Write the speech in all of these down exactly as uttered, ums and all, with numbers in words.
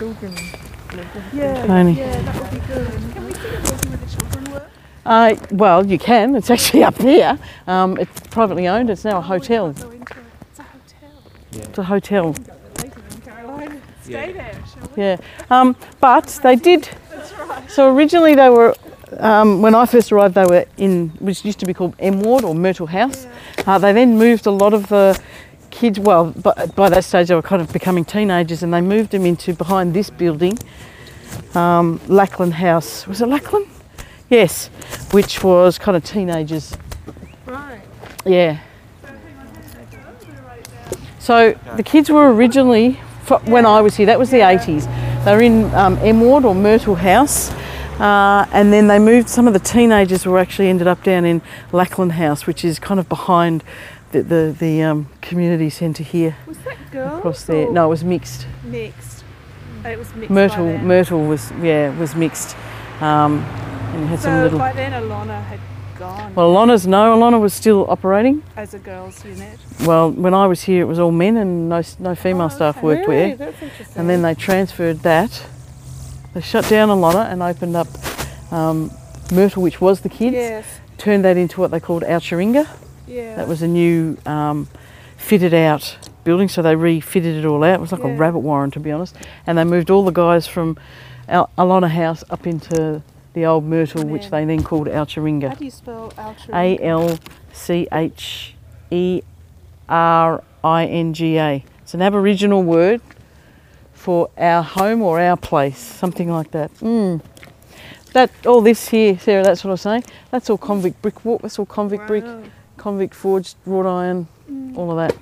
children. Yeah, Tony. yeah, that would be good. Can we see the building where the children work? Uh, well, you can. It's actually up there. Um, it's privately owned. It's now a hotel. Oh, we can't go into it. It's a hotel. Yeah. It's a hotel. Later in Carolina. Stay Yeah. there, shall we? Yeah. Um, but they did. That's right. So originally they were. Um, when I first arrived, they were in, which used to be called M Ward or Myrtle House. Yeah. Uh, they then moved a lot of the kids. Well, by, by that stage they were kind of becoming teenagers, and they moved them into behind this building, um, Lackland House. Was it Lackland? Yes, which was kind of teenagers. Right. Yeah. So hang on a second. I'm going to write it down. So the kids were originally, fro- when I was here, that was the eighties. They were in um, M Ward or Myrtle House. Uh, and then they moved, some of the teenagers were actually ended up down in Lackland House, which is kind of behind the, the, the um, community centre here. Was that girls? Across there. or No, it was mixed. Mixed. Oh, it was mixed. Myrtle, by then. Myrtle was, yeah, was mixed. Um, and had So some little. by then Alana had gone Well, Alana's, no, Alana was still operating. as a girls' unit. Well, when I was here, it was all men and no, no female Oh, staff okay. worked Really? there. That's interesting. And then they transferred that. They shut down Alana and opened up um, Myrtle, which was the kids. Yes. Turned that into what they called Alcheringa. Yeah. That was a new um, fitted out building, so they refitted it all out. It was like a Yeah. rabbit warren, to be honest. And they moved all the guys from Al- Alana House up into the old Myrtle, And which then- they then called How Alcheringa. do you spell Alcheringa? A L C H E R I N G A. It's an Aboriginal word for our home or our place, something like that. Mm. That all this here, Sarah, that's what I was saying. That's all convict brick walk. That's all convict brick, Wow. convict forged wrought iron, Mm. all of that.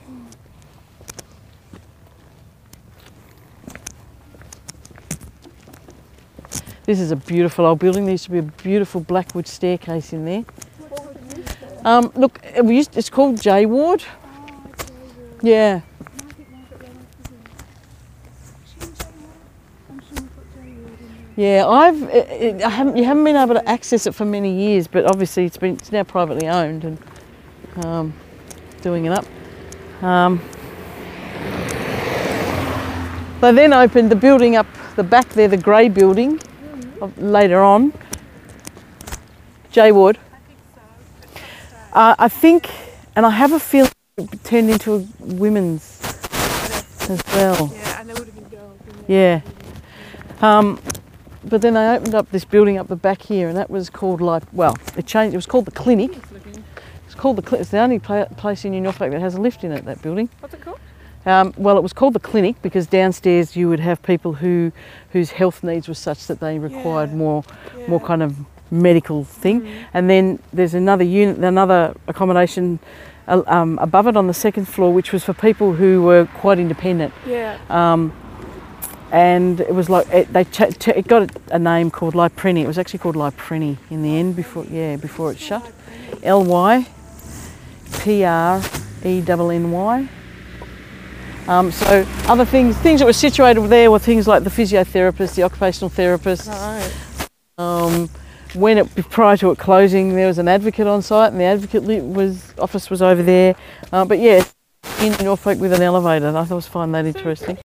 This is a beautiful old building. There used to be a beautiful blackwood staircase in there. Um, look, we used, it's called J Ward. Yeah. Yeah, I've it, it, I haven't you haven't been able to access it for many years, but obviously it's been it's now privately owned and um, doing it up. Um, they then opened the building up the back there, the grey building, of, later on. J Wood. Uh, I think, and I have a feeling it turned into a women's as well. Yeah, and there would have been girls. wouldn't Yeah. there? Um, but then they opened up this building up the back here, and that was called like, well, it changed. It was called the Clinic. It's called the Clinic. It's the only pla- place in New Norfolk that has a lift in it. That building. What's it called? Um, well, it was called the Clinic because downstairs you would have people who whose health needs were such that they required Yeah. more Yeah. more kind of medical thing. Mm. And then there's another unit, another accommodation uh, um, above it on the second floor, which was for people who were quite independent. Yeah. Um, and it was like it, they ch- ch- it got a name called Lypreni. It was actually called Lypreni in the end before yeah before it shut. L Y P R E N N Y. Um, so other things things that were situated there were things like the physiotherapist, the occupational therapist. Right. Um, when it prior to it closing, there was an advocate on site, and the advocate li- was office was over there. Uh, but yeah, in Norfolk with an elevator. I thought I was find that interesting.